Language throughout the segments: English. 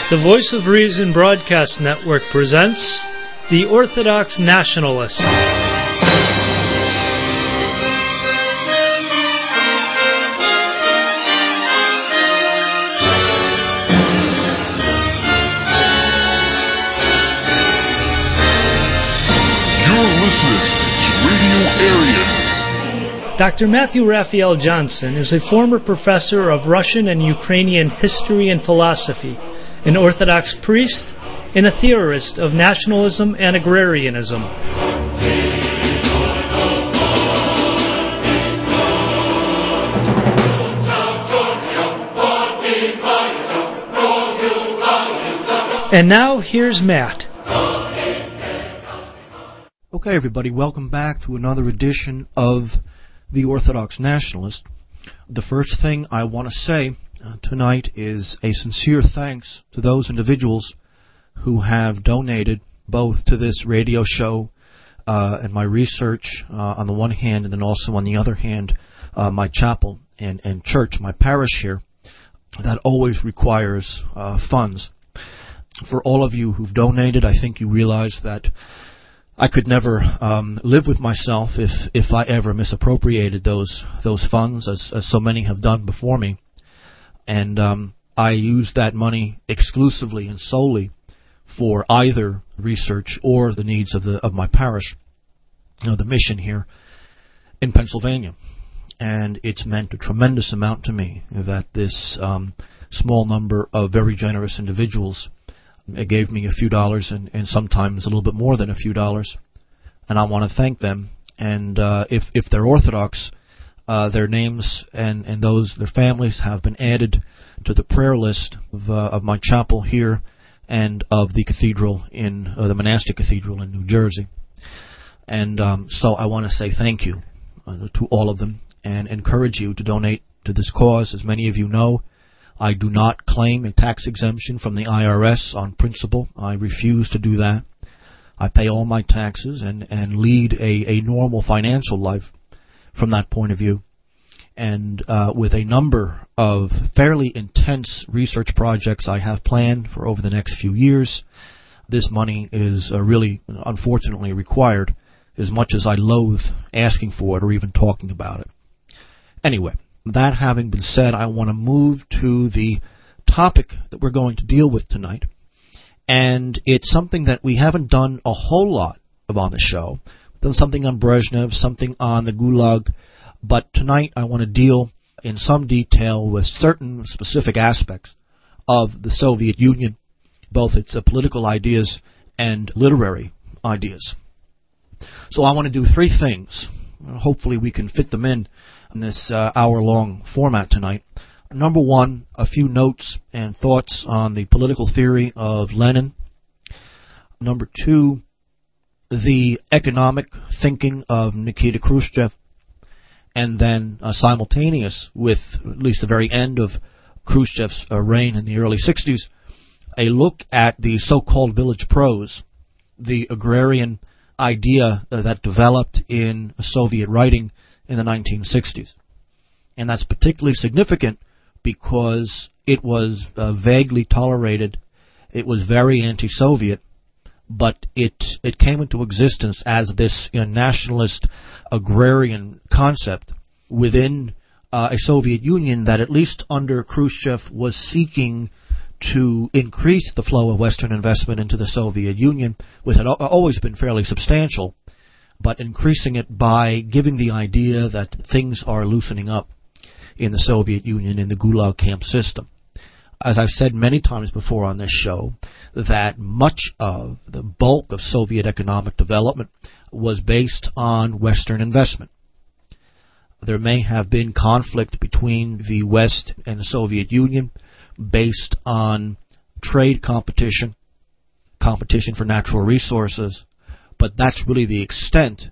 The Voice of Reason Broadcast Network presents The Orthodox Nationalist. You're listening to Radio Aryan. Dr. Matthew Raphael Johnson is a former professor of Russian and Ukrainian history and philosophy, an Orthodox priest, and a theorist of nationalism and agrarianism. And now, here's Matt. Okay, everybody, welcome back to another edition of The Orthodox Nationalist. The first thing I want to say tonight is a sincere thanks to those individuals who have donated both to this radio show and my research on the one hand, and then also on the other hand, my chapel and church, my parish here, that always requires funds. For all of you who've donated, I think you realize that I could never live with myself if I ever misappropriated those funds, as so many have done before me. And I use that money exclusively and solely for either research or the needs of my parish, the mission here in Pennsylvania. And it's meant a tremendous amount to me that this small number of very generous individuals gave me a few dollars and sometimes a little bit more than a few dollars. And I want to thank them. And if they're Orthodox, their names and their families have been added to the prayer list of my chapel here and of the cathedral in the monastic cathedral in New Jersey. And so I want to say thank you to all of them and encourage you to donate to this cause. As many of you know, I do not claim a tax exemption from the IRS on principle. I refuse to do that. I pay all my taxes and lead a normal financial life from that point of view. And with a number of fairly intense research projects I have planned for over the next few years, this money is really, unfortunately, required, as much as I loathe asking for it or even talking about it. Anyway, that having been said, I want to move to the topic that we're going to deal with tonight. And it's something that we haven't done a whole lot of on the show. We've done something on Brezhnev, something on the Gulag. But tonight I want to deal in some detail with certain specific aspects of the Soviet Union, both its political ideas and literary ideas. So I want to do three things. Hopefully we can fit them in this hour-long format tonight. Number one, a few notes and thoughts on the political theory of Lenin. Number two, the economic thinking of Nikita Khrushchev. And then simultaneous with at least the very end of Khrushchev's reign in the early 60s, a look at the so-called village prose, the agrarian idea that developed in Soviet writing in the 1960s. And that's particularly significant because it was vaguely tolerated, it was very anti-Soviet, but it came into existence as this nationalist agrarian concept within a Soviet Union that, at least under Khrushchev, was seeking to increase the flow of Western investment into the Soviet Union, which had always been fairly substantial, but increasing it by giving the idea that things are loosening up in the Soviet Union in the Gulag camp system. As I've said many times before on this show, that much of the bulk of Soviet economic development was based on Western investment. There may have been conflict between the West and the Soviet Union based on trade competition for natural resources, but that's really the extent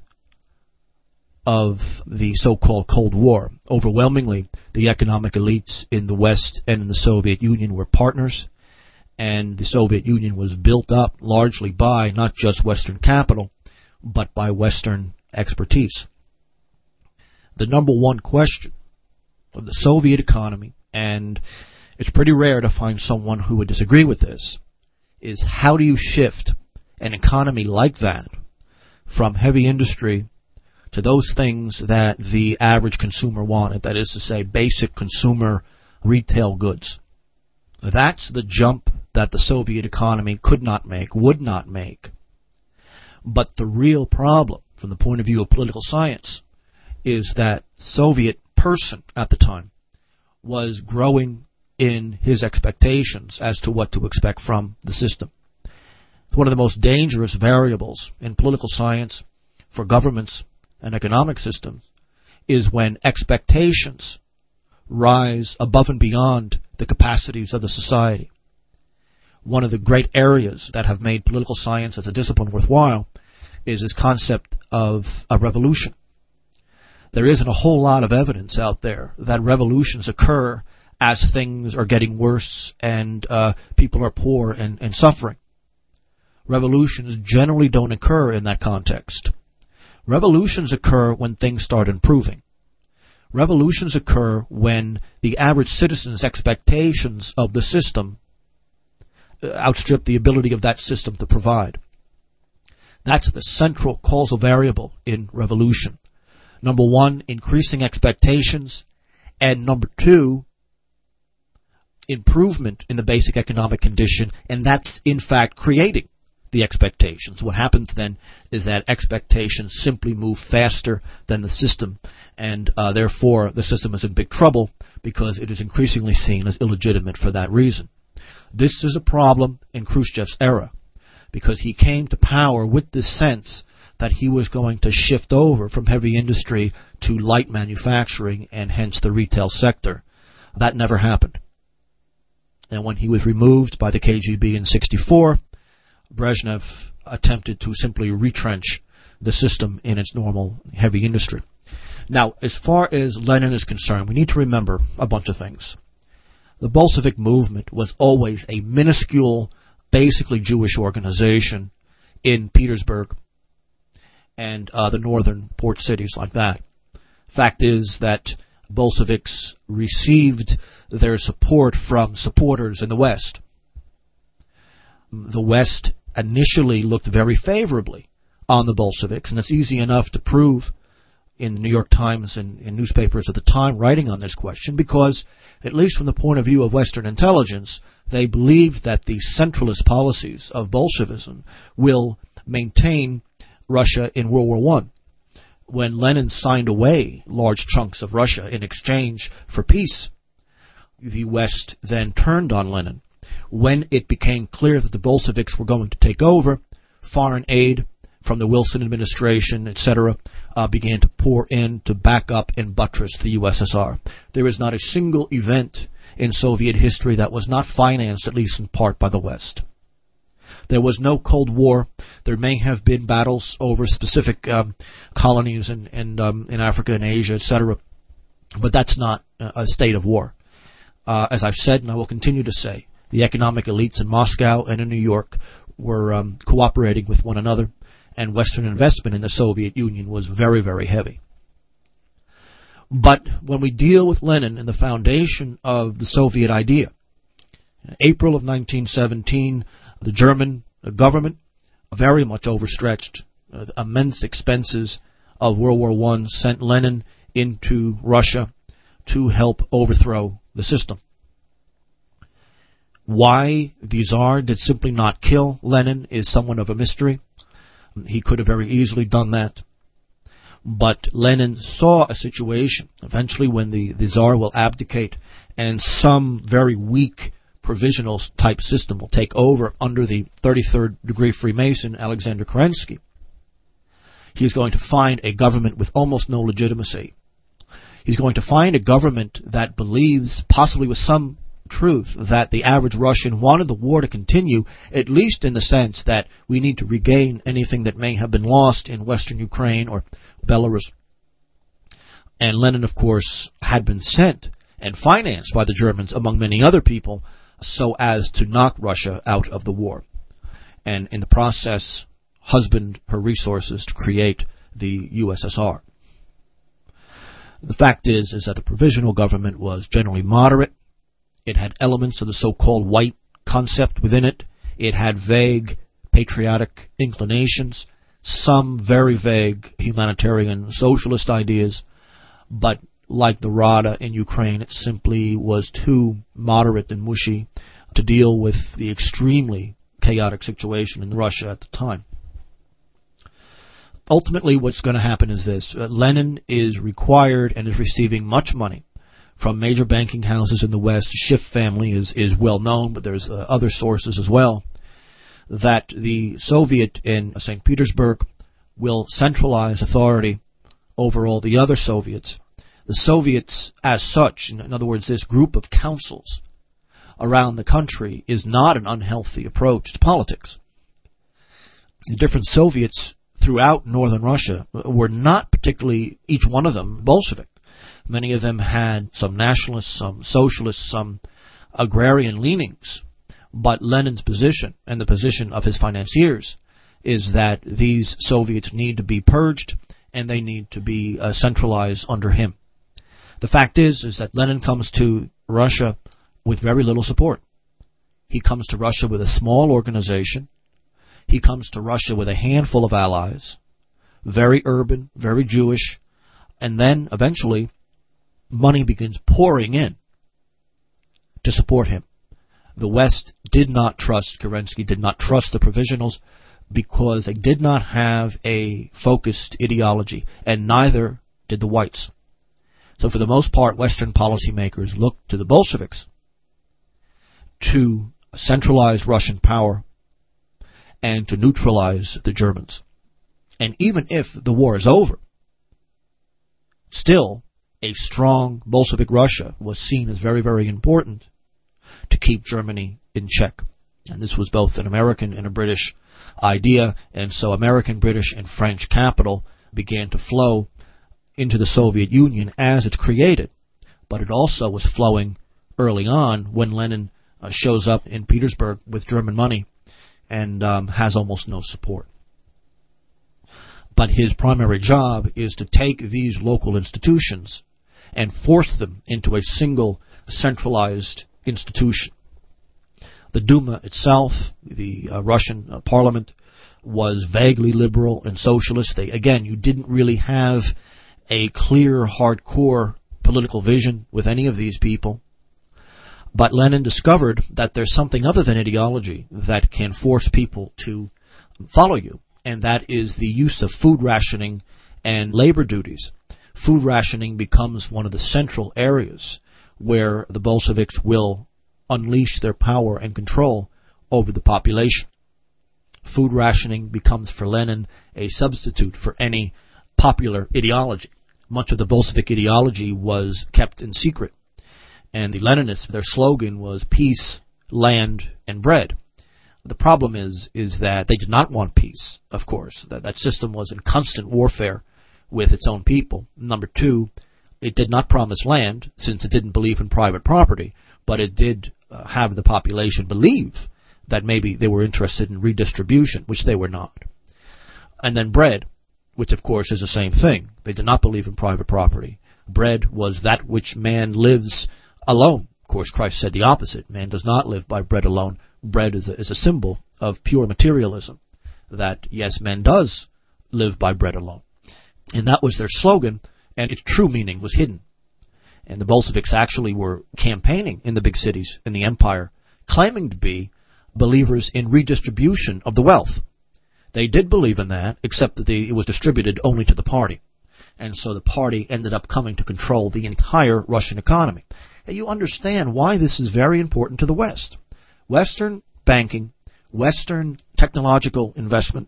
of the so-called Cold War. Overwhelmingly, the economic elites in the West and in the Soviet Union were partners, and the Soviet Union was built up largely by not just Western capital, but by Western expertise. The number one question of the Soviet economy and it's pretty rare to find someone who would disagree with this, is how do you shift an economy like that from heavy industry to those things that the average consumer wanted, that is to say, basic consumer retail goods. That's the jump that the Soviet economy could not make, would not make. But the real problem, from the point of view of political science, is that Soviet person at the time was growing in his expectations as to what to expect from the system. One of the most dangerous variables in political science for governments and economic systems is when expectations rise above and beyond the capacities of the society. One of the great areas that have made political science as a discipline worthwhile is this concept of a revolution. There isn't a whole lot of evidence out there that revolutions occur as things are getting worse and people are poor and suffering. Revolutions generally don't occur in that context. Revolutions occur when things start improving. Revolutions occur when the average citizen's expectations of the system outstrip the ability of that system to provide. That's the central causal variable in revolution. Number one, increasing expectations, and number two, improvement in the basic economic condition, and that's in fact creating the expectations. What happens then is that expectations simply move faster than the system, and therefore the system is in big trouble because it is increasingly seen as illegitimate for that reason. This is a problem in Khrushchev's era, because he came to power with this sense that he was going to shift over from heavy industry to light manufacturing and hence the retail sector. That never happened. And when he was removed by the KGB in '64, Brezhnev attempted to simply retrench the system in its normal heavy industry. Now, as far as Lenin is concerned, we need to remember a bunch of things. The Bolshevik movement was always a minuscule, basically Jewish organization in Petersburg and the northern port cities like that. Fact is that Bolsheviks received their support from supporters in the West. The West initially looked very favorably on the Bolsheviks, and it's easy enough to prove in the New York Times and in newspapers at the time writing on this question, because, at least from the point of view of Western intelligence, they believed that the centralist policies of Bolshevism will maintain Russia in World War I. When Lenin signed away large chunks of Russia in exchange for peace, the West then turned on Lenin. When it became clear that the Bolsheviks were going to take over, foreign aid from the Wilson administration, etc., began to pour in to back up and buttress the USSR. There is not a single event in Soviet history that was not financed, at least in part, by the West. There was no Cold War. There may have been battles over specific colonies in Africa and Asia, etc., but that's not a state of war. As I've said, and I will continue to say, the economic elites in Moscow and in New York were cooperating with one another, and Western investment in the Soviet Union was very, very heavy. But when we deal with Lenin and the foundation of the Soviet idea, in April of 1917, the German government, very much overstretched, immense expenses of World War I, sent Lenin into Russia to help overthrow the system. Why the Tsar did simply not kill Lenin is somewhat of a mystery. He could have very easily done that. But Lenin saw a situation, eventually, when the Tsar will abdicate and some very weak provisional type system will take over under the 33rd degree Freemason Alexander Kerensky. He is going to find a government with almost no legitimacy. He's going to find a government that believes, possibly with some truth, that the average Russian wanted the war to continue, at least in the sense that we need to regain anything that may have been lost in Western Ukraine or Belarus. And Lenin, of course, had been sent and financed by the Germans, among many other people, so as to knock Russia out of the war, and in the process husband her resources to create the USSR. The fact is that the provisional government was generally moderate It had elements of the so-called white concept within it. It had vague patriotic inclinations, some very vague humanitarian socialist ideas, but like the Rada in Ukraine, it simply was too moderate and mushy to deal with the extremely chaotic situation in Russia at the time. Ultimately, what's going to happen is this. Lenin is required and is receiving much money from major banking houses in the West. The Schiff family is well known, but there's other sources as well, that the Soviet in St. Petersburg will centralize authority over all the other Soviets. The Soviets as such, in other words, this group of councils around the country, is not an unhealthy approach to politics. The different Soviets throughout northern Russia were not particularly, each one of them, Bolshevik. Many of them had some nationalist, some socialist, some agrarian leanings. But Lenin's position, and the position of his financiers, is that these Soviets need to be purged and they need to be centralized under him. The fact is that Lenin comes to Russia with very little support. He comes to Russia with a small organization. He comes to Russia with a handful of allies, very urban, very Jewish, and then eventually money begins pouring in to support him. The West did not trust Kerensky, did not trust the provisionals, because they did not have a focused ideology, and neither did the whites. So for the most part, Western policymakers looked to the Bolsheviks to centralize Russian power and to neutralize the Germans. And even if the war is over, still a strong Bolshevik Russia was seen as very, very important to keep Germany in check. And this was both an American and a British idea, and so American, British, and French capital began to flow into the Soviet Union as it's created. But it also was flowing early on when Lenin shows up in Petersburg with German money and has almost no support. But his primary job is to take these local institutions and force them into a single centralized institution. The Duma itself, the Russian parliament, was vaguely liberal and socialist. Again, you didn't really have a clear, hardcore political vision with any of these people. But Lenin discovered that there's something other than ideology that can force people to follow you, and that is the use of food rationing and labor duties. Food rationing becomes one of the central areas where the Bolsheviks will unleash their power and control over the population. Food rationing becomes for Lenin a substitute for any popular ideology. Much of the Bolshevik ideology was kept in secret. And the Leninists, their slogan was peace, land, and bread. The problem is that they did not want peace, of course. That system was in constant warfare with its own people. Number two, it did not promise land, since it didn't believe in private property, but it did have the population believe that maybe they were interested in redistribution, which they were not. And then bread, which of course is the same thing. They did not believe in private property. Bread was that which man lives alone. Of course, Christ said the opposite. Man does not live by bread alone. Bread is a symbol of pure materialism. That, yes, man does live by bread alone. And that was their slogan, and its true meaning was hidden. And the Bolsheviks actually were campaigning in the big cities in the empire, claiming to be believers in redistribution of the wealth. They did believe in that, except that it was distributed only to the party. And so the party ended up coming to control the entire Russian economy. And you understand why this is very important to the West. Western banking, Western technological investment,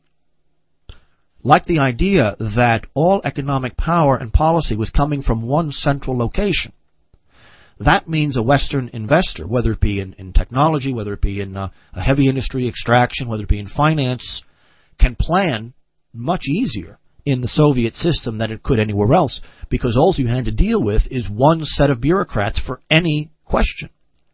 like the idea that all economic power and policy was coming from one central location. That means a Western investor, whether it be in technology, whether it be in a heavy industry extraction, whether it be in finance, can plan much easier in the Soviet system than it could anywhere else, because all you had to deal with is one set of bureaucrats for any question.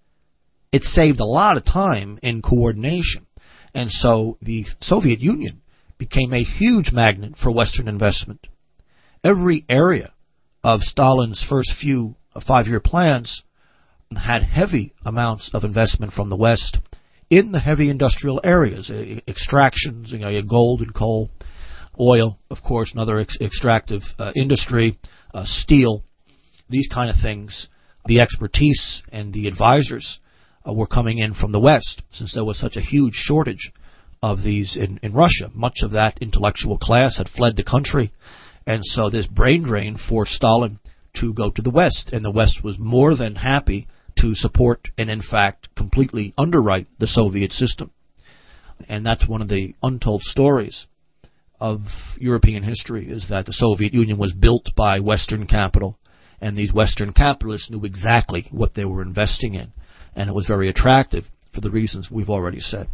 It saved a lot of time in coordination. And so the Soviet Union became a huge magnet for Western investment. Every area of Stalin's first few 5-year plans had heavy amounts of investment from the West in the heavy industrial areas, extractions, gold and coal, oil, of course, another extractive industry, steel, these kind of things. The expertise and the advisors were coming in from the West, since there was such a huge shortage of these in Russia. Much of that intellectual class had fled the country, and so this brain drain forced Stalin to go to the West, and the West was more than happy to support and, in fact, completely underwrite the Soviet system. And that's one of the untold stories of European history, is that the Soviet Union was built by Western capital, and these Western capitalists knew exactly what they were investing in, and it was very attractive for the reasons we've already said.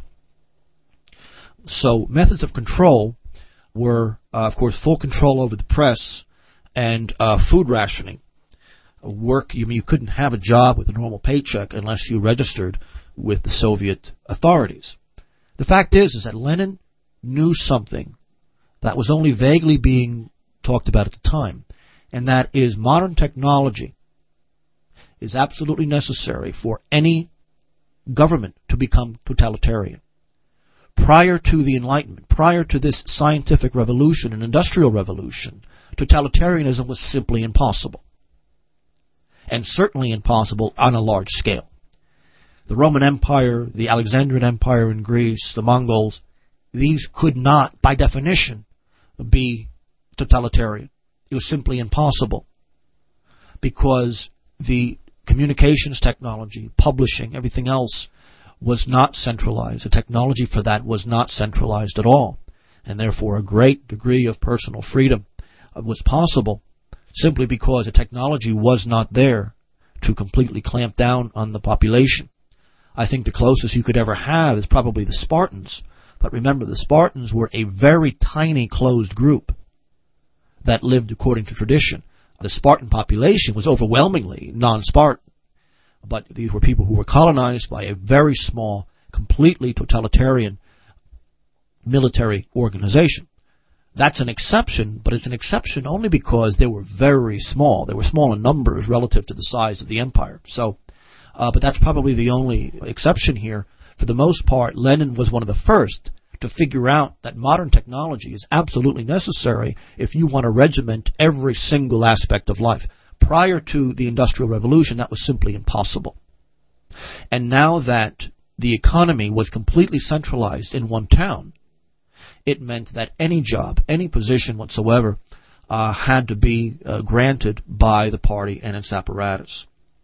So methods of control were, of course, full control over the press and food rationing. You couldn't have a job with a normal paycheck unless you registered with the Soviet authorities. The fact is that Lenin knew something that was only vaguely being talked about at the time, and that is modern technology is absolutely necessary for any government to become totalitarian. Prior to the Enlightenment, prior to this scientific revolution and industrial revolution, totalitarianism was simply impossible, and certainly impossible on a large scale. The Roman Empire, the Alexandrian Empire in Greece, the Mongols, these could not, by definition, be totalitarian. It was simply impossible, because the communications technology, publishing, everything else was not centralized. The technology for that was not centralized at all, and therefore a great degree of personal freedom was possible simply because the technology was not there to completely clamp down on the population. I think the closest you could ever have is probably the Spartans, but remember, the Spartans were a very tiny closed group that lived according to tradition. The Spartan population was overwhelmingly non-Spartan, but these were people who were colonized by a very small, completely totalitarian military organization. That's an exception, but it's an exception only because they were very small. They were small in numbers relative to the size of the empire. So, but that's probably the only exception here. For the most part, Lenin was one of the first to figure out that modern technology is absolutely necessary if you want to regiment every single aspect of life. Prior to the Industrial Revolution, that was simply impossible. And now that the economy was completely centralized in one town, it meant that any job, any position whatsoever, had to be granted by the party and its apparatus.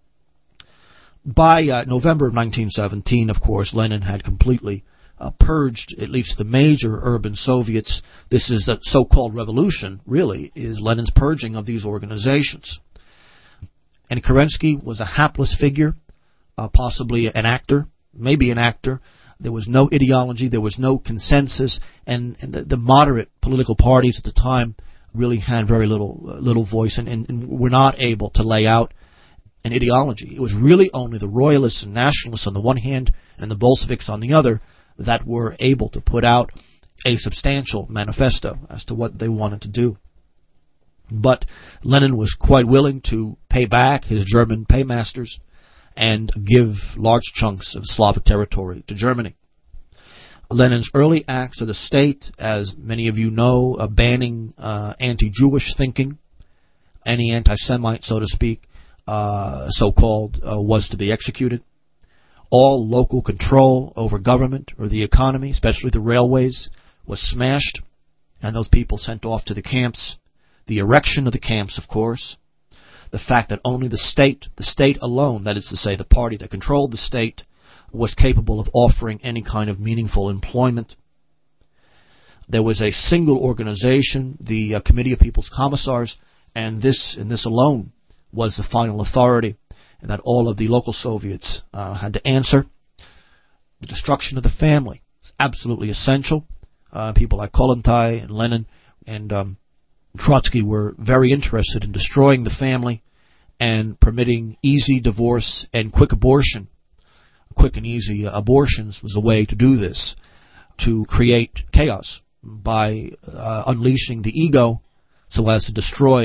By November of 1917, of course, Lenin had completely purged at least the major urban Soviets. This is the so-called revolution, really, is Lenin's purging of these organizations. And Kerensky was a hapless figure, possibly an actor, maybe an actor. There was no ideology, there was no consensus, and the moderate political parties at the time really had very little voice and were not able to lay out an ideology. It was really only the royalists and nationalists on the one hand and the Bolsheviks on the other that were able to put out a substantial manifesto as to what they wanted to do. But Lenin was quite willing to pay back his German paymasters and give large chunks of Slavic territory to Germany. Lenin's early acts of the state, as many of you know, banning anti-Jewish thinking, any anti-Semite, so to speak, so-called, was to be executed. All local control over government or the economy, especially the railways, was smashed, and those people sent off to the camps. The erection of the camps, of course. The fact that only the state alone, that is to say the party that controlled the state, was capable of offering any kind of meaningful employment. There was a single organization, the Committee of People's Commissars, and this alone was the final authority, and that all of the local Soviets had to answer. The destruction of the family is absolutely essential. People like Kollontai and Lenin and Trotsky were very interested in destroying the family and permitting easy divorce and quick abortion. Quick and easy abortions was a way to do this, to create chaos by unleashing the ego so as to destroy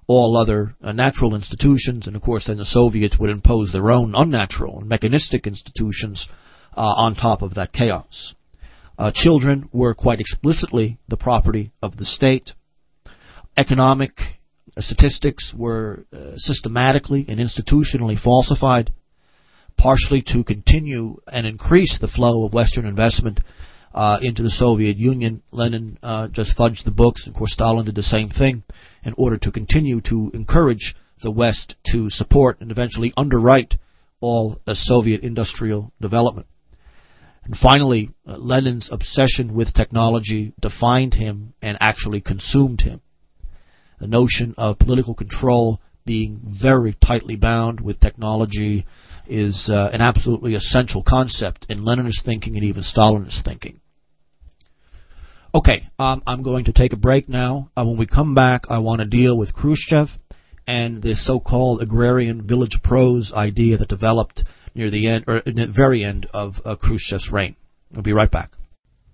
all other natural institutions, and of course then the Soviets would impose their own unnatural and mechanistic institutions on top of that chaos. Children were quite explicitly the property of the state. Economic statistics were systematically and institutionally falsified, partially to continue and increase the flow of Western investment into the Soviet Union. Lenin just fudged the books, and of course Stalin did the same thing, in order to continue to encourage the West to support and eventually underwrite all Soviet industrial development. And finally, Lenin's obsession with technology defined him and actually consumed him. The notion of political control being very tightly bound with technology is an absolutely essential concept in Leninist thinking and even Stalinist thinking. Okay, I'm going to take a break now. When we come back, I want to deal with Khrushchev and the so-called agrarian village prose idea that developed near the end, or in the very end of Khrushchev's reign. We'll be right back.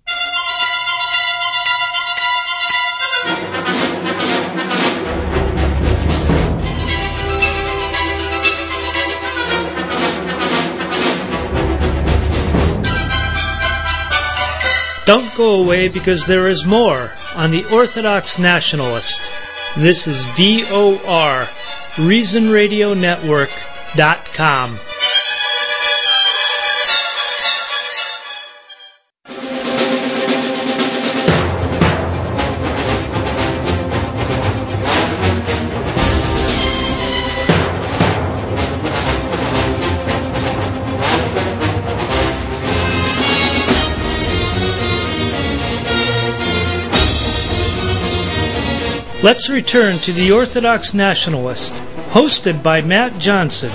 Don't go away, because there is more on the Orthodox Nationalist. This is VOR, ReasonRadioNetwork.com. Let's return to the Orthodox Nationalist, hosted by Matt Johnson.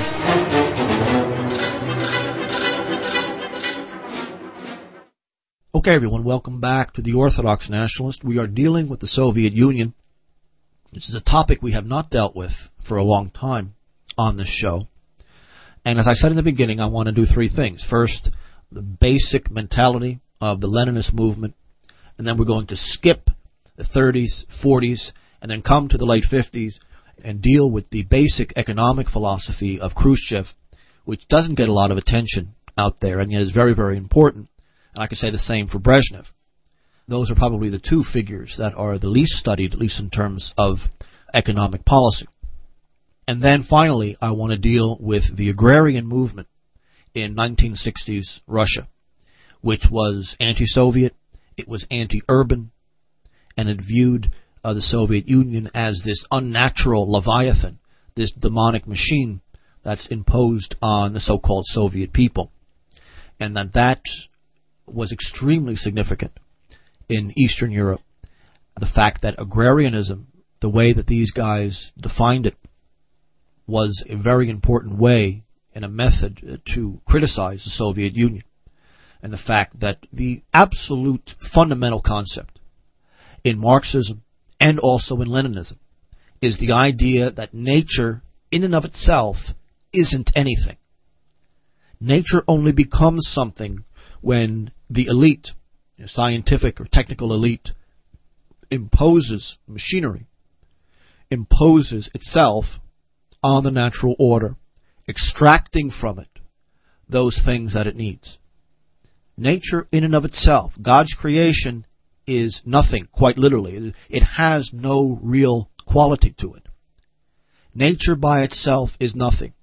Okay, everyone, welcome back to the Orthodox Nationalist. We are dealing with the Soviet Union. This is a topic we have not dealt with for a long time on this show. And as I said in the beginning, I want to do three things. First, the basic mentality of the Leninist movement, and then we're going to skip the 30s, 40s, and then come to the late 50s and deal with the basic economic philosophy of Khrushchev, which doesn't get a lot of attention out there, and yet is very, very important. And I can say the same for Brezhnev. Those are probably the two figures that are the least studied, at least in terms of economic policy. And then finally, I want to deal with the agrarian movement in 1960s Russia, which was anti-Soviet, it was anti-urban, and it viewed the Soviet Union as this unnatural leviathan, this demonic machine that's imposed on the so-called Soviet people. And that was extremely significant in Eastern Europe. The fact that agrarianism, the way that these guys defined it, was a very important way and a method to criticize the Soviet Union. And the fact that the absolute fundamental concept in Marxism and also in Leninism is the idea that nature in and of itself isn't anything. Nature only becomes something when the elite, the scientific or technical elite, imposes machinery, imposes itself on the natural order, extracting from it those things that it needs. Nature in and of itself, God's creation, is nothing, quite literally. It has no real quality to it. Nature by itself is nothing.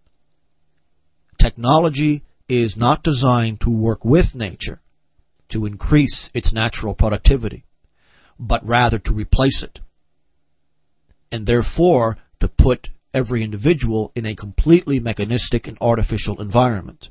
Technology is not designed to work with nature, to increase its natural productivity, but rather to replace it, and therefore to put every individual in a completely mechanistic and artificial environment.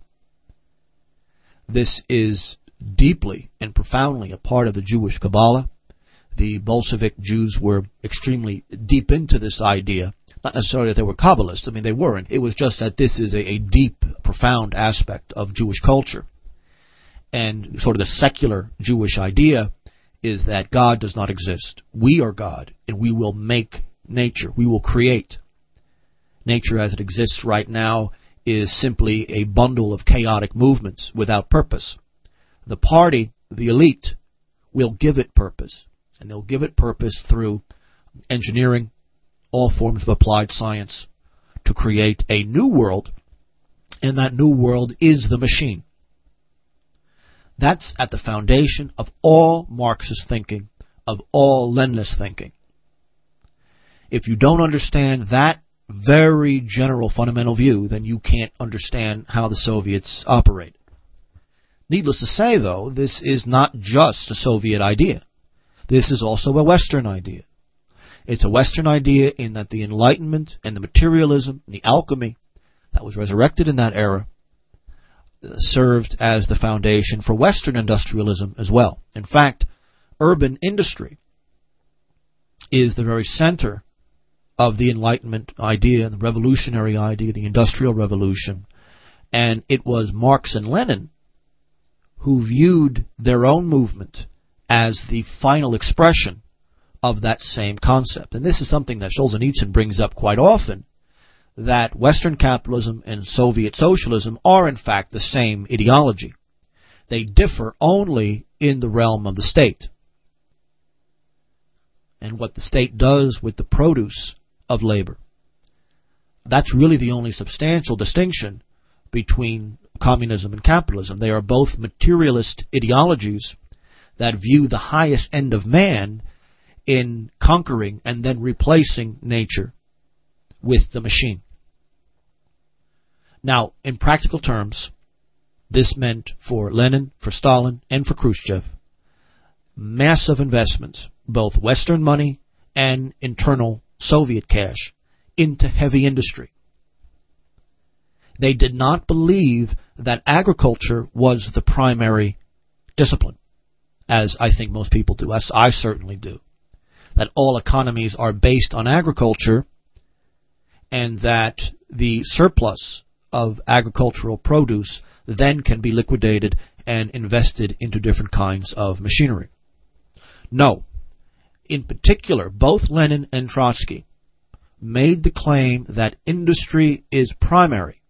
This is deeply and profoundly a part of the Jewish Kabbalah. The Bolshevik Jews were extremely deep into this idea. Not necessarily that they were Kabbalists. I mean, they weren't. It was just that this is a deep, profound aspect of Jewish culture. And sort of the secular Jewish idea is that God does not exist. We are God, and we will make nature. We will create. Nature as it exists right now is simply a bundle of chaotic movements without purpose. The party, the elite, will give it purpose. And they'll give it purpose through engineering, all forms of applied science to create a new world, and that new world is the machine. That's at the foundation of all Marxist thinking, of all Leninist thinking. If you don't understand that very general fundamental view, then you can't understand how the Soviets operate. Needless to say, though, this is not just a Soviet idea. This is also a Western idea. It's a Western idea in that the Enlightenment and the materialism and the alchemy that was resurrected in that era served as the foundation for Western industrialism as well. In fact, urban industry is the very center of the Enlightenment idea, the revolutionary idea, the Industrial Revolution. And it was Marx and Lenin who viewed their own movement as the final expression of that same concept. And this is something that Solzhenitsyn brings up quite often, that Western capitalism and Soviet socialism are in fact the same ideology. They differ only in the realm of the state and what the state does with the produce of labor. That's really the only substantial distinction between communism and capitalism. They are both materialist ideologies that view the highest end of man in conquering and then replacing nature with the machine. Now, in practical terms, this meant for Lenin, for Stalin, and for Khrushchev, massive investments, both Western money and internal Soviet cash, into heavy industry. They did not believe that agriculture was the primary discipline, as I think most people do, as I certainly do. That all economies are based on agriculture, and that the surplus of agricultural produce then can be liquidated and invested into different kinds of machinery. No. In particular, both Lenin and Trotsky made the claim that industry is primary.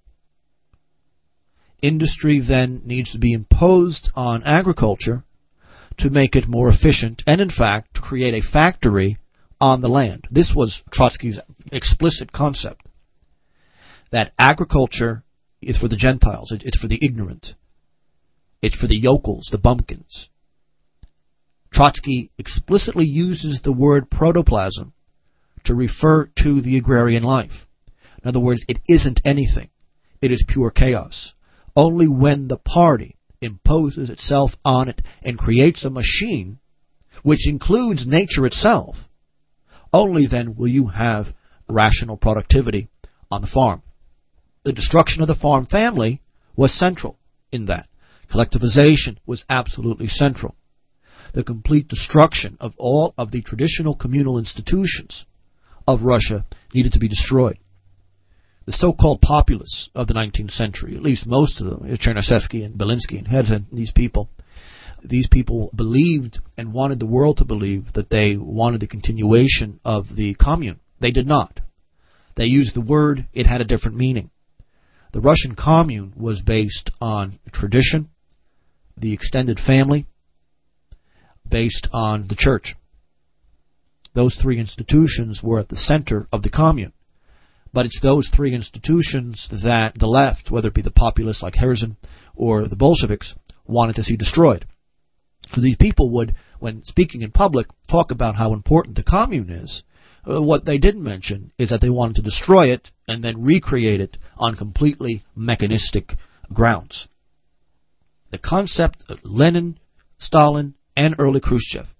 Industry then needs to be imposed on agriculture to make it more efficient and, in fact, to create a factory on the land. This was Trotsky's explicit concept, that agriculture is for the Gentiles, it's for the ignorant, it's for the yokels, the bumpkins. Trotsky explicitly uses the word protoplasm to refer to the agrarian life. In other words, it isn't anything. It is pure chaos. Only when the party imposes itself on it and creates a machine, which includes nature itself, only then will you have rational productivity on the farm. The destruction of the farm family was central in that. Collectivization was absolutely central. The complete destruction of all of the traditional communal institutions of Russia needed to be destroyed. The so-called populists of the 19th century, at least most of them, Chernyshevsky and Belinsky and Herzen, these people believed and wanted the world to believe that they wanted the continuation of the commune. They did not. They used the word, it had a different meaning. The Russian commune was based on tradition, the extended family, based on the church. Those three institutions were at the center of the commune. But it's those three institutions that the left, whether it be the populists like Herzen or the Bolsheviks, wanted to see destroyed. So these people would, when speaking in public, talk about how important the commune is. What they didn't mention is that they wanted to destroy it and then recreate it on completely mechanistic grounds. The concept of Lenin, Stalin, and early Khrushchev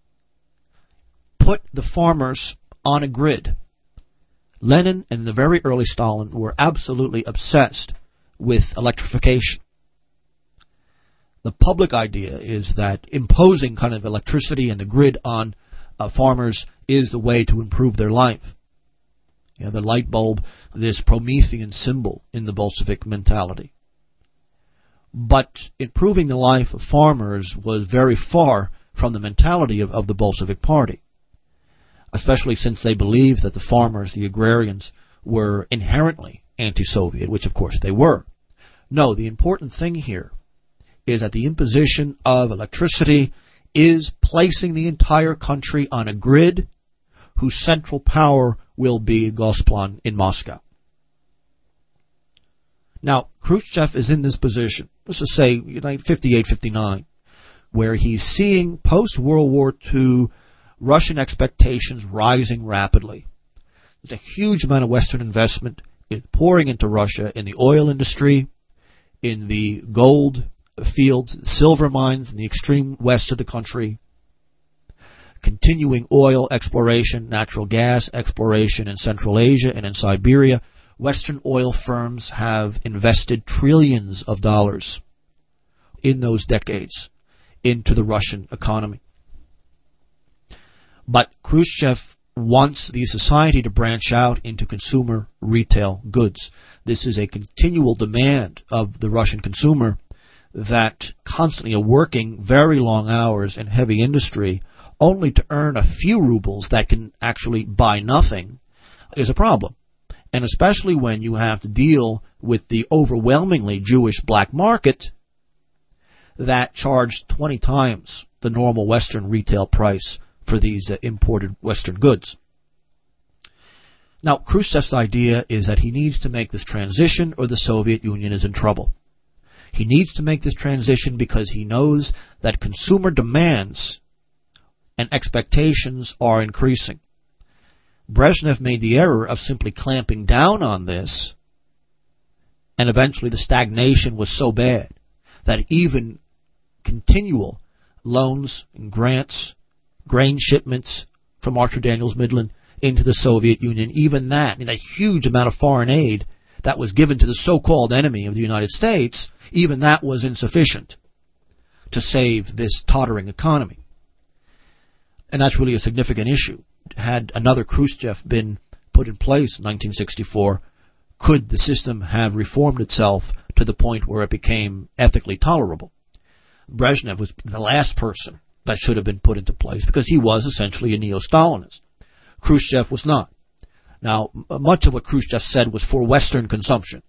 put the farmers on a grid. Lenin and the very early Stalin were absolutely obsessed with electrification. The public idea is that imposing kind of electricity and the grid on farmers is the way to improve their life. You know, the light bulb, this Promethean symbol in the Bolshevik mentality. But improving the life of farmers was very far from the mentality of the Bolshevik Party, especially since they believed that the farmers, the agrarians, were inherently anti-Soviet, which of course they were. No, the important thing here is that the imposition of electricity is placing the entire country on a grid whose central power will be Gosplan in Moscow. Now, Khrushchev is in this position, let's just say 58, 59, where he's seeing post-World War II Russian expectations rising rapidly. There's a huge amount of Western investment pouring into Russia in the oil industry, in the gold fields, silver mines in the extreme west of the country, continuing oil exploration, natural gas exploration in Central Asia and in Siberia. Western oil firms have invested trillions of dollars in those decades into the Russian economy. But Khrushchev wants the society to branch out into consumer retail goods. This is a continual demand of the Russian consumer that constantly are working very long hours in heavy industry only to earn a few rubles that can actually buy nothing is a problem. And especially when you have to deal with the overwhelmingly Jewish black market that charged 20 times the normal Western retail price for these imported Western goods. Now, Khrushchev's idea is that he needs to make this transition or the Soviet Union is in trouble. He needs to make this transition because he knows that consumer demands and expectations are increasing. Brezhnev made the error of simply clamping down on this, and eventually the stagnation was so bad that even continual loans and grants, grain shipments from Archer Daniels Midland into the Soviet Union, even that, and that huge amount of foreign aid that was given to the so-called enemy of the United States, even that was insufficient to save this tottering economy. And that's really a significant issue. Had another Khrushchev been put in place in 1964, could the system have reformed itself to the point where it became ethically tolerable? Brezhnev was the last person that should have been put into place because he was essentially a neo-Stalinist. Khrushchev was not. Now, much of what Khrushchev said was for Western consumption.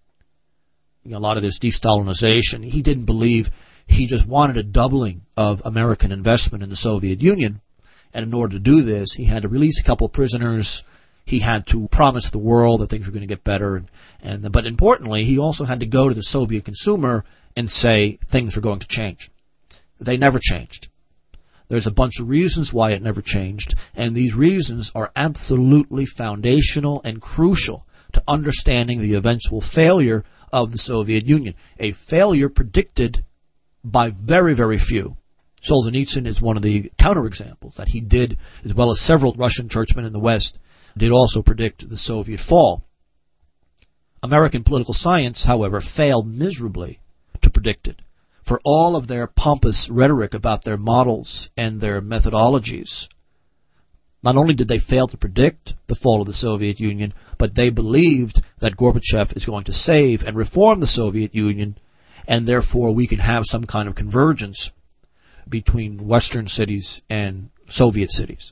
A lot of this de-Stalinization, he didn't believe. He just wanted a doubling of American investment in the Soviet Union. And in order to do this, he had to release a couple of prisoners. He had to promise the world that things were going to get better. But importantly, he also had to go to the Soviet consumer and say things were going to change. They never changed. There's a bunch of reasons why it never changed, and these reasons are absolutely foundational and crucial to understanding the eventual failure of the Soviet Union, a failure predicted by very, very few. Solzhenitsyn is one of the counterexamples that he did, as well as several Russian churchmen in the West, did also predict the Soviet fall. American political science, however, failed miserably to predict it. For all of their pompous rhetoric about their models and their methodologies, not only did they fail to predict the fall of the Soviet Union, but they believed that Gorbachev is going to save and reform the Soviet Union, and therefore we can have some kind of convergence between Western cities and Soviet cities.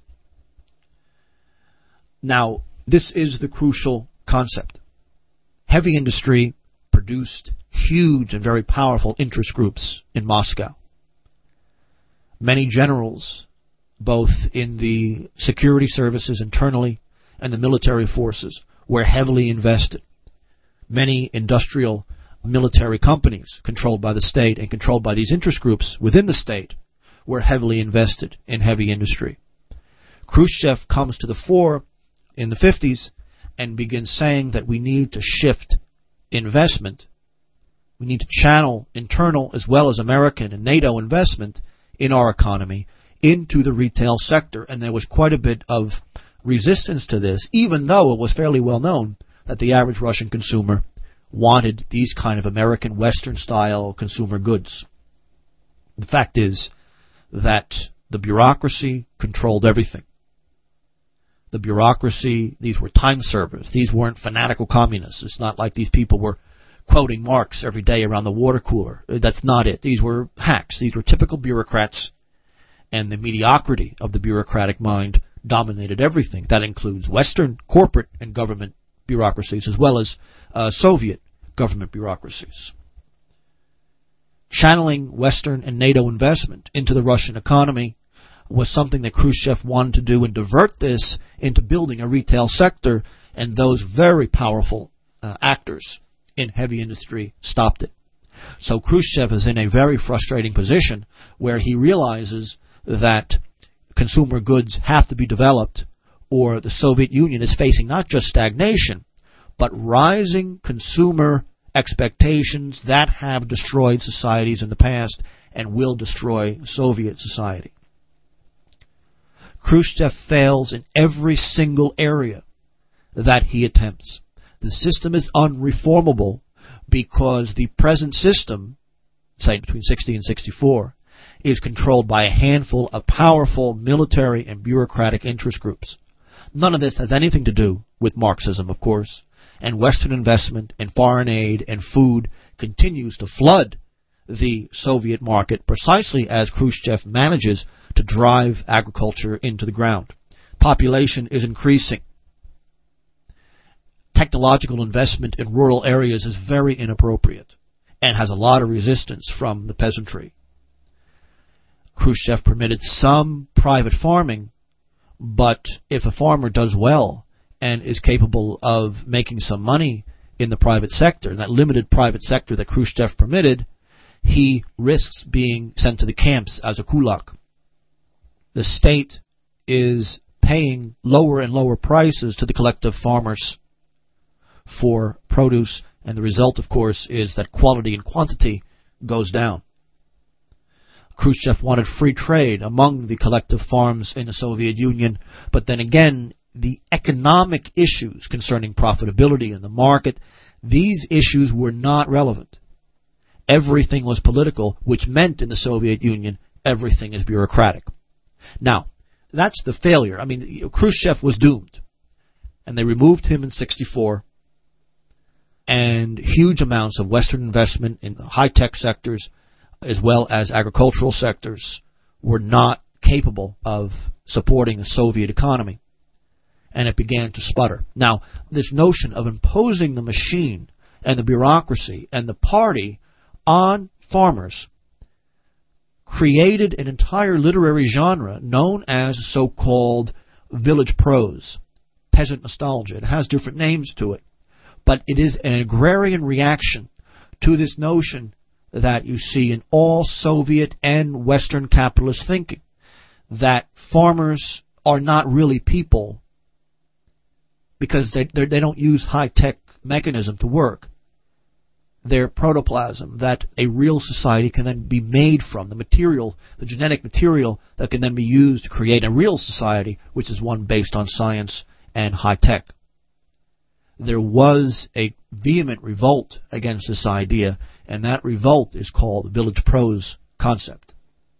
Now, this is the crucial concept. Heavy industry produced huge and very powerful interest groups in Moscow. Many generals, both in the security services internally and the military forces, were heavily invested. Many industrial military companies controlled by the state and controlled by these interest groups within the state were heavily invested in heavy industry. Khrushchev comes to the fore in the 50s and begins saying that we need to shift investment. We need to channel internal as well as American and NATO investment in our economy into the retail sector. And there was quite a bit of resistance to this, even though it was fairly well known that the average Russian consumer wanted these kind of American Western-style consumer goods. The fact is that the bureaucracy controlled everything. The bureaucracy, these were time servers. These weren't fanatical communists. It's not like these people were quoting Marx every day around the water cooler. That's not it. These were hacks. These were typical bureaucrats, and the mediocrity of the bureaucratic mind dominated everything. That includes Western corporate and government bureaucracies as well as Soviet government bureaucracies. Channeling Western and NATO investment into the Russian economy was something that Khrushchev wanted to do and divert this into building a retail sector, and those very powerful actors in heavy industry stopped it. So Khrushchev is in a very frustrating position where he realizes that consumer goods have to be developed, or the Soviet Union is facing not just stagnation, but rising consumer expectations that have destroyed societies in the past and will destroy Soviet society. Khrushchev fails in every single area that he attempts. The system is unreformable because the present system, say between 60 and 64, is controlled by a handful of powerful military and bureaucratic interest groups. None of this has anything to do with Marxism, of course, and Western investment and foreign aid and food continues to flood the Soviet market precisely as Khrushchev manages to drive agriculture into the ground. Population is increasing. Technological investment in rural areas is very inappropriate and has a lot of resistance from the peasantry. Khrushchev permitted some private farming, but if a farmer does well and is capable of making some money in the private sector, in that limited private sector that Khrushchev permitted, he risks being sent to the camps as a kulak. The state is paying lower and lower prices to the collective farmers for produce, and the result, of course, is that quality and quantity goes down. Khrushchev wanted free trade among the collective farms in the Soviet Union, but then again, the economic issues concerning profitability in the market, these issues were not relevant. Everything was political, which meant in the Soviet Union, everything is bureaucratic. Now, that's the failure. I mean, Khrushchev was doomed, and they removed him in 64, and huge amounts of Western investment in the high-tech sectors, as well as agricultural sectors, were not capable of supporting the Soviet economy, and it began to sputter. Now, this notion of imposing the machine and the bureaucracy and the party on farmers created an entire literary genre known as so-called village prose, peasant nostalgia. It has different names to it, but it is an agrarian reaction to this notion that you see in all Soviet and Western capitalist thinking, that farmers are not really people because they don't use high-tech mechanism to work. They're protoplasm that a real society can then be made from, the material, the genetic material that can then be used to create a real society, which is one based on science and high-tech. There was a vehement revolt against this idea, and that revolt is called the village prose concept.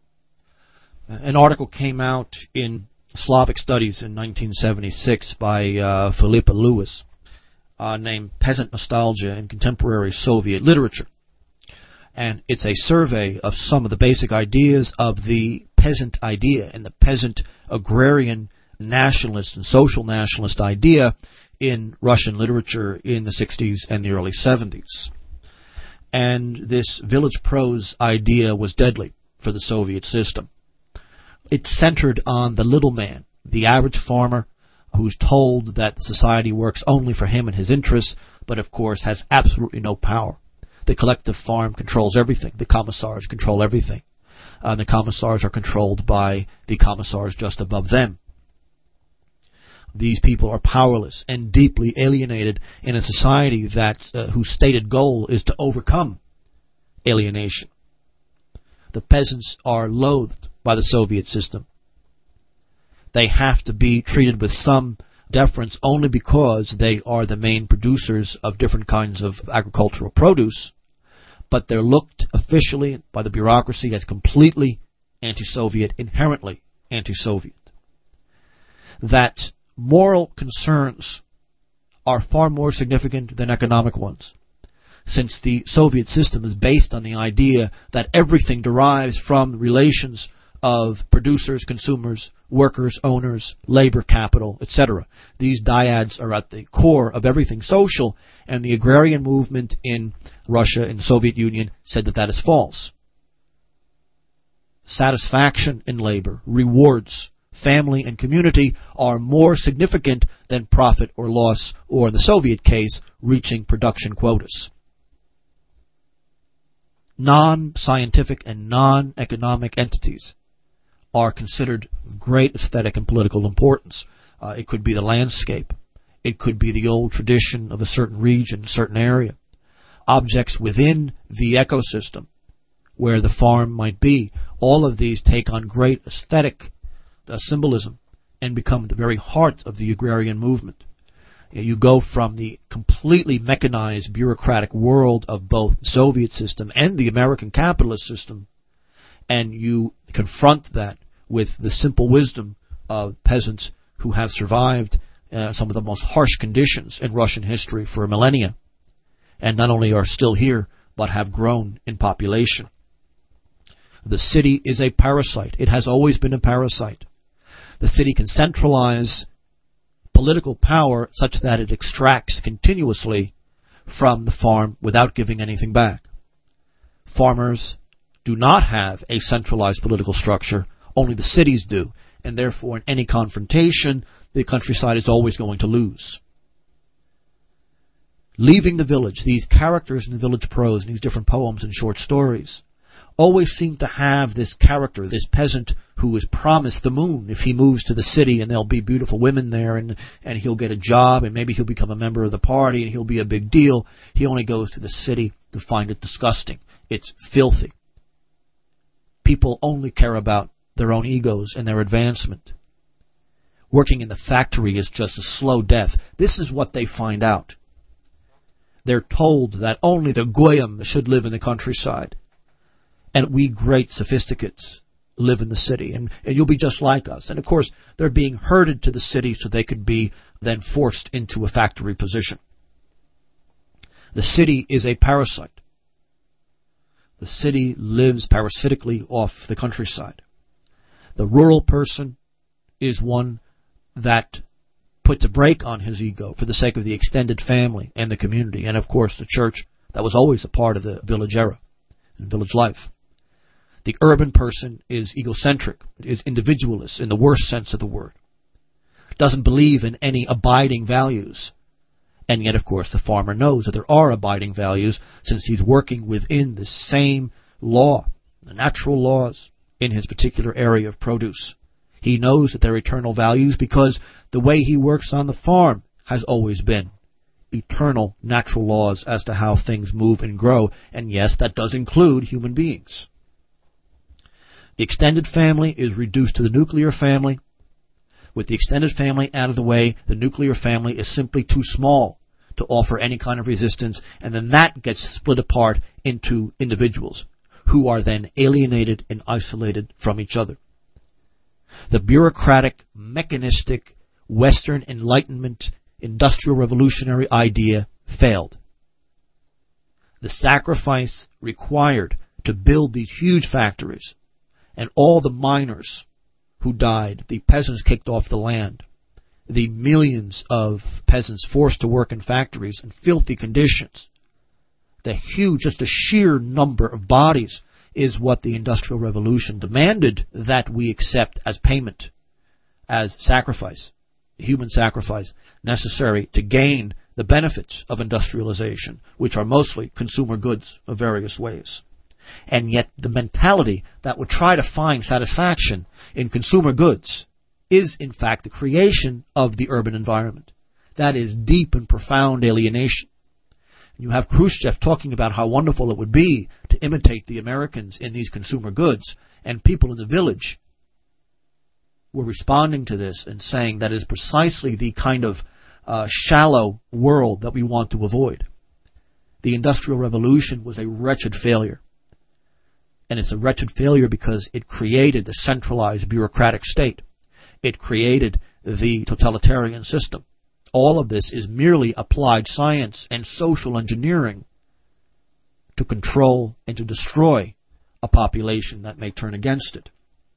An article came out in Slavic Studies in 1976 by Philippa Lewis named Peasant Nostalgia in Contemporary Soviet Literature. And it's a survey of some of the basic ideas of the peasant idea and the peasant agrarian nationalist and social nationalist idea in Russian literature in the 60s and the early 70s. And this village prose idea was deadly for the Soviet system. It centered on the little man, the average farmer, who's told that society works only for him and his interests, but of course has absolutely no power. The collective farm controls everything. The commissars control everything. The commissars are controlled by the commissars just above them. These people are powerless and deeply alienated in a society that whose stated goal is to overcome alienation. The peasants are loathed by the Soviet system. They have to be treated with some deference only because they are the main producers of different kinds of agricultural produce, but they're looked officially by the bureaucracy as completely anti-Soviet, inherently anti-Soviet. That moral concerns are far more significant than economic ones, since the Soviet system is based on the idea that everything derives from relations of producers, consumers, workers, owners, labor, capital, etc. These dyads are at the core of everything social, and the agrarian movement in Russia and the Soviet Union said that that is false. satisfaction in labor, rewards, family, and community are more significant than profit or loss, or in the Soviet case, reaching production quotas. Non-scientific and non-economic entities are considered of great aesthetic and political importance. It could be the landscape. It could be the old tradition of a certain region, a certain area. Objects within the ecosystem where the farm might be. All of these take on great aesthetic symbolism and become the very heart of the agrarian movement. You go from the completely mechanized bureaucratic world of both the Soviet system and the American capitalist system, and you confront that with the simple wisdom of peasants who have survived some of the most harsh conditions in Russian history for millennia, and not only are still here, but have grown in population. The city is a parasite. It has always been a parasite. The city can centralize political power such that it extracts continuously from the farm without giving anything back. Farmers do not have a centralized political structure. Only the cities do. And therefore, in any confrontation, the countryside is always going to lose. Leaving the village, these characters in the village prose, and these different poems and short stories, always seem to have this character, this peasant who is promised the moon if he moves to the city, and there'll be beautiful women there, and he'll get a job, and maybe he'll become a member of the party, and he'll be a big deal. He only goes to the city to find it disgusting. It's filthy. People only care about their own egos and their advancement. Working in the factory is just a slow death. This is what they find out. They're told that only the goyim should live in the countryside, and we great sophisticates live in the city, and you'll be just like us. And of course, they're being herded to the city so they could be then forced into a factory position. The city is a parasite. The city lives parasitically off the countryside. The rural person is one that puts a brake on his ego for the sake of the extended family and the community, and of course the church that was always a part of the village era and village life. The urban person is egocentric, is individualist in the worst sense of the word, doesn't believe in any abiding values. And yet, of course, the farmer knows that there are abiding values since he's working within the same law, the natural laws in his particular area of produce. He knows that they're eternal values because the way he works on the farm has always been eternal natural laws as to how things move and grow. And yes, that does include human beings. The extended family is reduced to the nuclear family. With the extended family out of the way, the nuclear family is simply too small to offer any kind of resistance, and then that gets split apart into individuals who are then alienated and isolated from each other. The bureaucratic, mechanistic, Western Enlightenment, industrial revolutionary idea failed. The sacrifice required to build these huge factories, and all the miners who died, the peasants kicked off the land, the millions of peasants forced to work in factories in filthy conditions, the huge, just a sheer number of bodies is what the Industrial Revolution demanded that we accept as payment, as sacrifice, human sacrifice necessary to gain the benefits of industrialization, which are mostly consumer goods of various ways. And yet the mentality that would try to find satisfaction in consumer goods is in fact the creation of the urban environment. That is deep and profound alienation. You have Khrushchev talking about how wonderful it would be to imitate the Americans in these consumer goods, and people in the village were responding to this and saying that is precisely the kind of shallow world that we want to avoid. The Industrial Revolution was a wretched failure. And it's a wretched failure because it created the centralized bureaucratic state. It created the totalitarian system. All of this is merely applied science and social engineering to control and to destroy a population that may turn against it.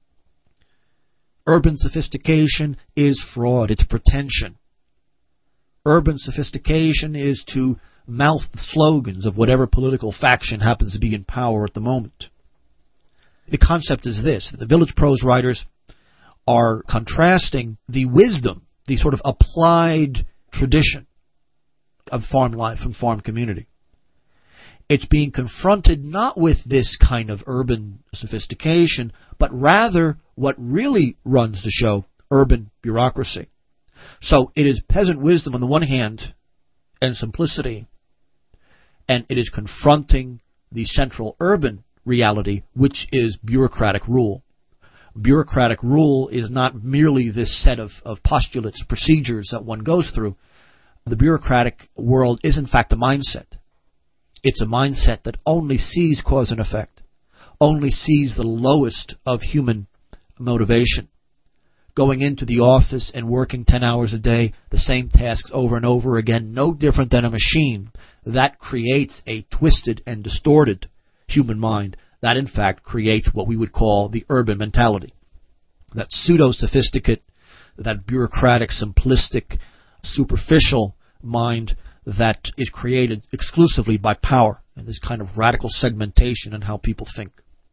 Urban sophistication is fraud. It's pretension. Urban sophistication is to mouth the slogans of whatever political faction happens to be in power at the moment. The concept is this. The village prose writers are contrasting the wisdom, the sort of applied tradition of farm life and farm community. It's being confronted not with this kind of urban sophistication, but rather what really runs the show, urban bureaucracy. So it is peasant wisdom on the one hand and simplicity, and it is confronting the central urban reality, which is bureaucratic rule. Bureaucratic rule is not merely this set of postulates, procedures that one goes through. The bureaucratic world is in fact a mindset. It's a mindset that only sees cause and effect, only sees the lowest of human motivation. Going into the office and working 10 hours a day, the same tasks over and over again, no different than a machine. That creates a twisted and distorted human mind. That, in fact, creates what we would call the urban mentality. That pseudo-sophisticate, that bureaucratic, simplistic, superficial mind that is created exclusively by power and this kind of radical segmentation in how people think.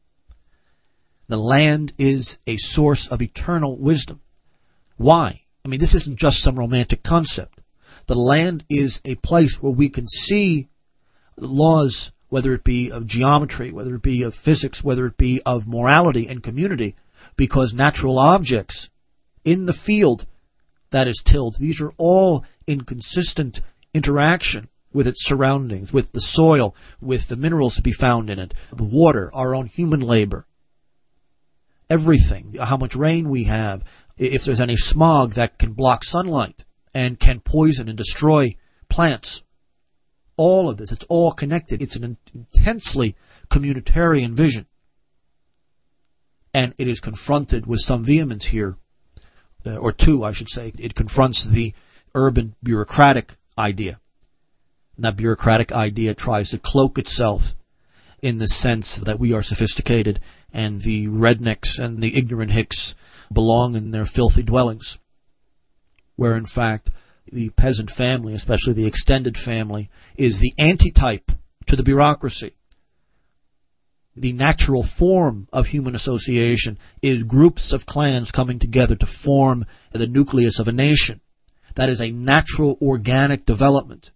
The land is a source of eternal wisdom. Why? I mean, this isn't just some romantic concept. The land is a place where we can see laws, whether it be of geometry, whether it be of physics, whether it be of morality and community, because natural objects in the field that is tilled, these are all in consistent interaction with its surroundings, with the soil, with the minerals to be found in it, the water, our own human labor. Everything, how much rain we have, if there's any smog that can block sunlight and can poison and destroy plants. All of this, it's all connected. It's an intensely communitarian vision. And it is confronted with some vehemence here, or two, I should say. It confronts the urban bureaucratic idea. And that bureaucratic idea tries to cloak itself in the sense that we are sophisticated and the rednecks and the ignorant hicks belong in their filthy dwellings, where in fact the peasant family, especially the extended family, is the antitype to the bureaucracy. The natural form of human association is groups of clans coming together to form the nucleus of a nation. That is a natural organic development.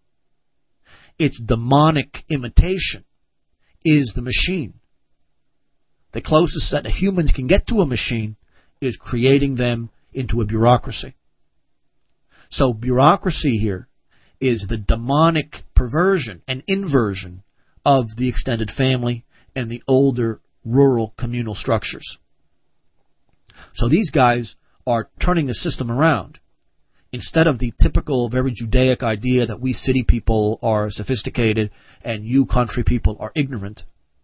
Its demonic imitation is the machine. The closest that humans can get to a machine is creating them into a bureaucracy. So bureaucracy here is the demonic perversion and inversion of the extended family and the older rural communal structures. So these guys are turning the system around. Instead of the typical, very Judaic idea that we city people are sophisticated and you country people are ignorant,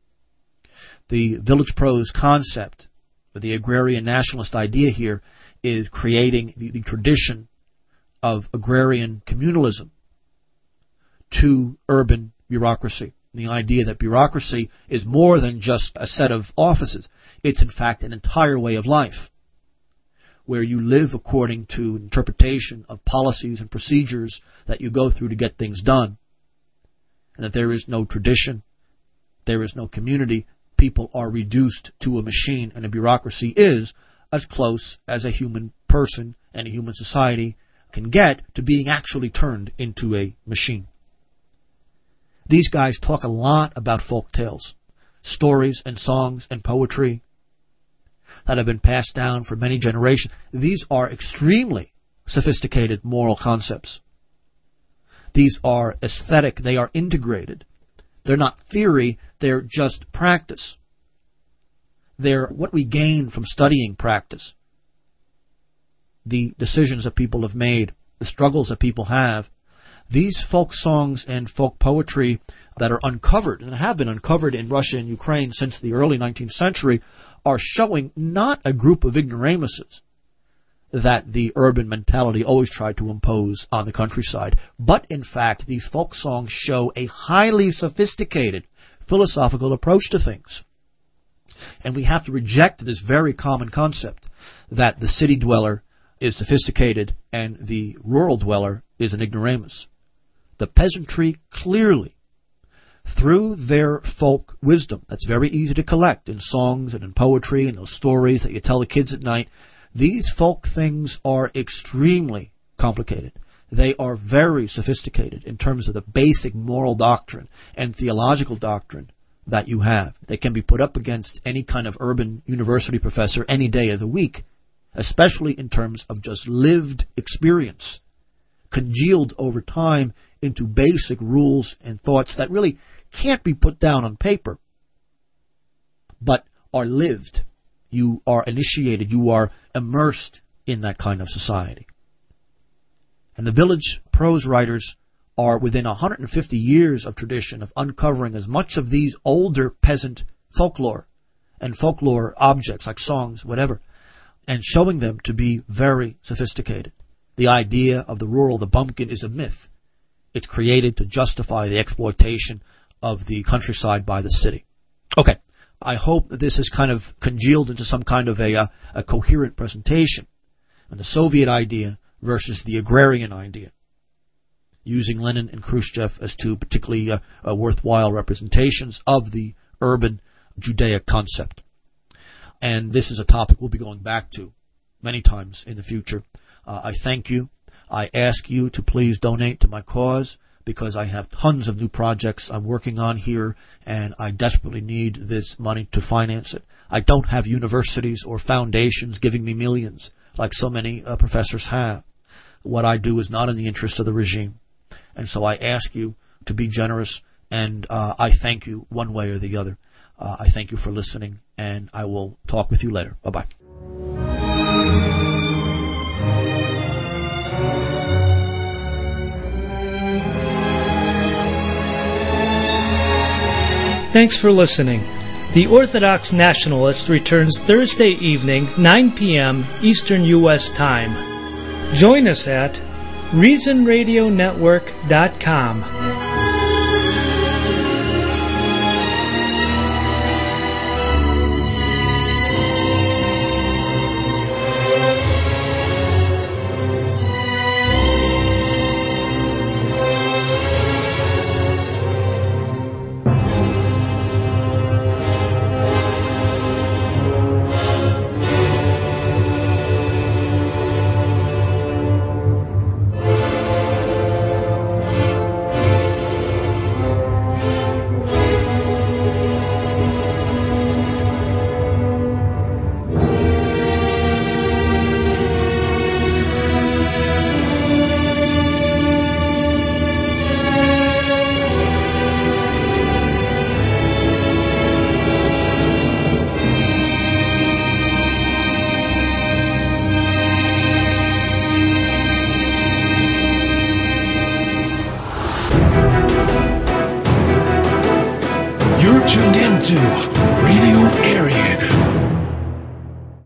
the village prose concept, the agrarian nationalist idea here, is creating the tradition of agrarian communalism to urban bureaucracy. The idea that bureaucracy is more than just a set of offices. It's in fact an entire way of life, where you live according to interpretation of policies and procedures that you go through to get things done, and that there is no tradition, there is no community. People are reduced to a machine, and a bureaucracy is as close as a human person and a human society can get to being actually turned into a machine. These guys talk a lot about folk tales, stories and songs and poetry that have been passed down for many generations. These are extremely sophisticated moral concepts. These are aesthetic. They are integrated. They're not theory. They're just practice. They're what we gain from studying practice. The decisions that people have made, the struggles that people have. These folk songs and folk poetry that are uncovered and have been uncovered in Russia and Ukraine since the early 19th century are showing not a group of ignoramuses that the urban mentality always tried to impose on the countryside, but in fact these folk songs show a highly sophisticated philosophical approach to things. And we have to reject this very common concept that the city dweller is sophisticated and the rural dweller is an ignoramus. The peasantry clearly through their folk wisdom. That's very easy to collect in songs and in poetry and those stories that you tell the kids at night. These folk things are extremely complicated. They are very sophisticated in terms of the basic moral doctrine and theological doctrine that you have. They can be put up against any kind of urban university professor any day of the week, especially in terms of just lived experience, congealed over time into basic rules and thoughts that really can't be put down on paper, but are lived. You are initiated, you are immersed in that kind of society. And the village prose writers are within 150 years of tradition of uncovering as much of these older peasant folklore and folklore objects like songs, whatever, and showing them to be very sophisticated. The idea of the rural, the bumpkin, is a myth. It's created to justify the exploitation of the countryside by the city. Okay, I hope that this has kind of congealed into some kind of a coherent presentation on the Soviet idea versus the agrarian idea, using Lenin and Khrushchev as two particularly worthwhile representations of the urban Judaic concept. And this is a topic we'll be going back to many times in the future. I thank you. I ask you to please donate to my cause, because I have tons of new projects I'm working on here, and I desperately need this money to finance it. I don't have universities or foundations giving me millions like so many professors have. What I do is not in the interest of the regime. And so I ask you to be generous, and I thank you one way or the other. I thank you for listening, and I will talk with you later. Bye-bye. Thanks for listening. The Orthodox Nationalist returns Thursday evening, 9 p.m. Eastern U.S. Time. Join us at ReasonRadioNetwork.com. You're tuned into Radio Aryan.